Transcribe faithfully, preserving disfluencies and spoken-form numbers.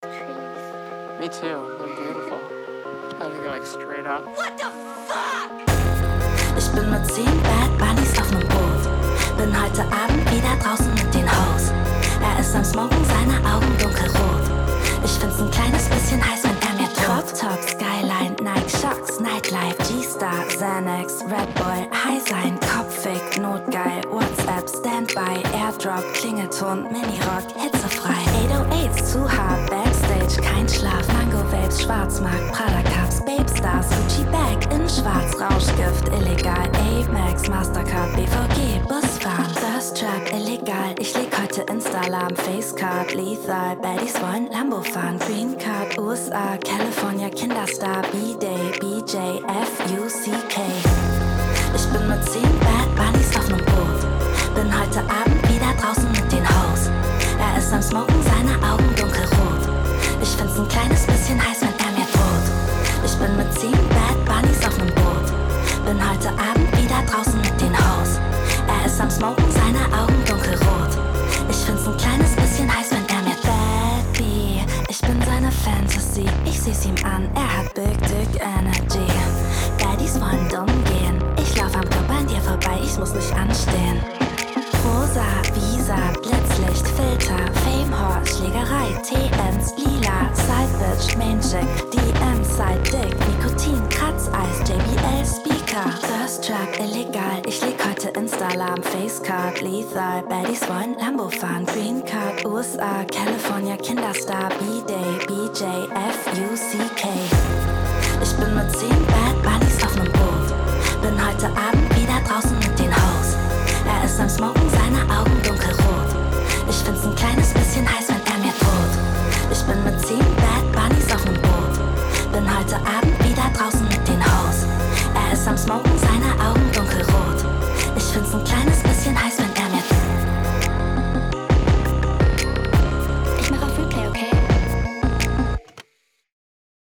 Me too. They're beautiful. I think like straight up. What the fuck? Ich bin mit zehn Bad Bunnies auf nem Boot. Bin heute Abend wieder draußen mit den Hoes. Er ist am Smoken, seine Augen dunkelrot. Ich find's ein kleines bisschen heiß, wenn er mir droht. Top, Skyline, Nike, Shocks, Nightlife, G-Star, Xanax, Red Bull, High sein, Kopffick, Notgeil, WhatsApp, Standby, Airdrop, Klingelton, Minirock, hitzefrei. achthundertacht, zu hart, Backstage, kein Schlaf, Mango Vapes, Schwarzmarkt, Prada Cups, Babe Stars, Gucci Bag, in Schwarz, Rauschgift, illegal, Amex, Mastercard, B V G, Busfahren, Thirst Trap, illegal, ich leg heute Insta-Alarm, Facecard, Lethal, Baddies wollen Lambo fahren, Green Card, U S A, California, Kinderstar, B-Day, B J, F U C K. Ich bin mit zehn Bad Bunnies auf nem Boot, bin heute Abend wieder draußen mit den Hoes. Er ist am Smoken, seine Augen dunkelrot. Ich find's ein kleines bisschen heiß, wenn er mir droht. Ich bin mit zehn Bad Bunnies auf nem Boot, bin heute Abend wieder draußen mit den Hoes. Er ist am Smoken, seine Augen dunkelrot. Ich find's ein kleines bisschen heiß, wenn er mir Bad B. Ich bin seine Fantasy, ich seh's ihm an, er hat Big Dick Energy. Baddies wollen dumm gehen, ich lauf am Club an dir vorbei, ich muss nicht anstehen. Rosa, Visa, Blitzlicht, Filter, Fame, Horse, Schlägerei, T Ms, Lila, Side Bitch, Main Chick, D M, Side Dick, Nikotin, Kratzeis, J B L, Speaker, Thirst Trap, illegal, ich leg heute Insta-Alarm, Facecard, Lethal, Baddies wollen Lambo fahren, Green Card, U S A, California, Kinderstar, B-Day, B J, F U C K. Ich bin mit zehn Bad Bunnies auf nem Boot, bin heute Abend wieder draußen mit den Hoes. Er ist am Smoken, seine Augen dunkelrot. Ich find's ein kleines bisschen heiß, wenn er mir droht. Ich bin mit zehn Bad Bunnies auf nem Boot, bin heute Abend